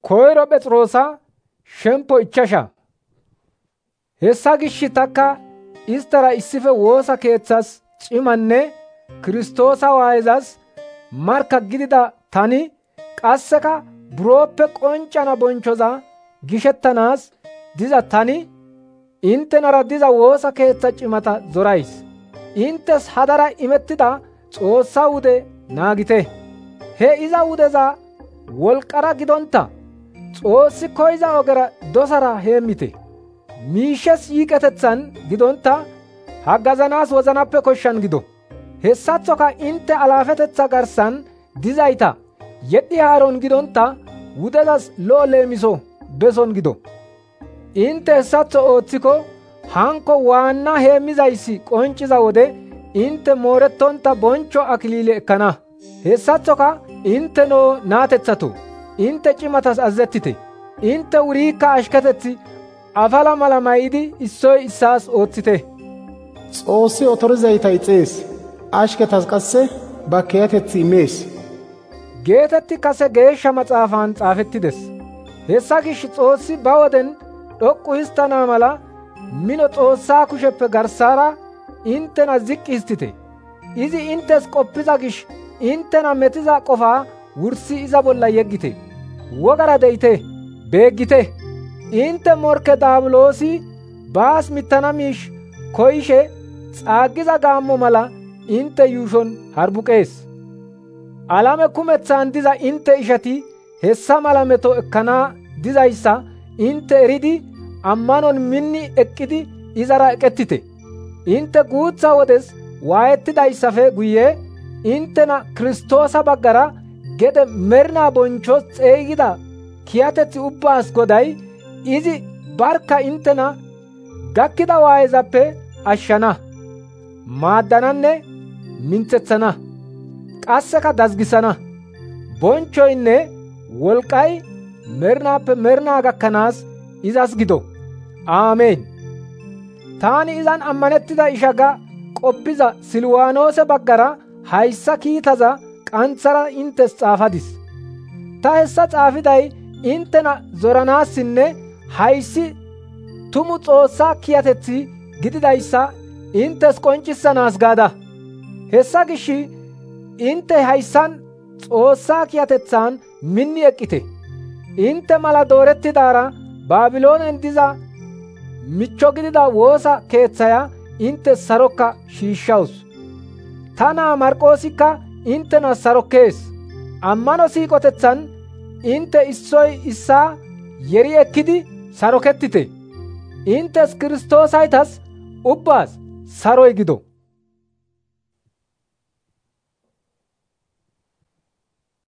Koyro Phexroosa shemppo 5. Hessa gishi takka isttara issife woosa keeththas cimanne Kiristoosa waayezas markka gidida tani qasseka buroppe qonccana bonchchoza gishettanaas diza tani inttenara diza woosa keeththa cimata zorays. Inttes hadara imettida Xoossa wude naagite. He iza wudeza wolqara gidonta Xoossi koyza ogera dosara heemmite. Miishshes yiiqetethan gidonta haggazanaas wozanappe koshshan gido. Hessaththoka intte alaafetetha garsan dizayta yedhi haaron gidonta wudezas lo7o leemiso beson gido. Intte hessatho ooththiko hanko waanna heemmizayssi qonciza wode intte moorettonta bonchcho akiliile ekkana. Hessaththoka intteno naatethato intte cimatas azazettite. Intte wuriikka ashketeththi afala mala may7idi issoy issaas ooththite. Xoossi otorizayta ixxees, ashketas qasse bakkeyateththi immees geetetti kase geeshsha maxaafan xaafettides. Hessa gish Xoossi ba woden dhoqqu histana mala mino Xoossaa kusheppe garsara inttena ziqqi histite. Izi inttes qoppiza gish inttena metiza qofaa wursi iza bolla yeggite. Wogara deyte, beeggite. Intte morkke daabiloosi baas mittana miish koyishe xaaggiza gaammo mala intte yuushon harbuqees. Alame kumeththan diza intte ishati hessa mala meto ekkana dizayssa intte eridi ammanon minni eqqidi izara eqettite. Intte guutha wodes waayettidayssafe guye inttena Kiristoosa baggara gede mernaa bonchchos xeygida kiyateththi ubbaas Goday izi barkka inttena gakkida waayezappe ashshana, maaddananne minthethana, qasseka dazgisana. Bonchchoynne wolqqay mernaappe mernaa gakkanaas izas gido. Aameen. Taani izan ammanettida isha ga qoppiza Silwaanoose baggara hayssa kiitaza qanththara inttes xaafadis. Ta hessa xaafiday inttena zoranaassinne hayssi tumu Xoossaa kiyateththi gididayssa inttes qonccissanaas gaada. Hessa gish intte hayssan Xoossaa kiyatethaan minni eqqite. Intte mala doorettidaara Baabiloonen diza michcho gidida woosa keeththaya inttes sarokka shiishshawus. Ta naa Marqoosikka inttena sarokkees. Ammano siiqotethan intte issoy issaa yeri ekkidi sarokettite. Inttes Kiristoosaytas ubbaas saroy gido.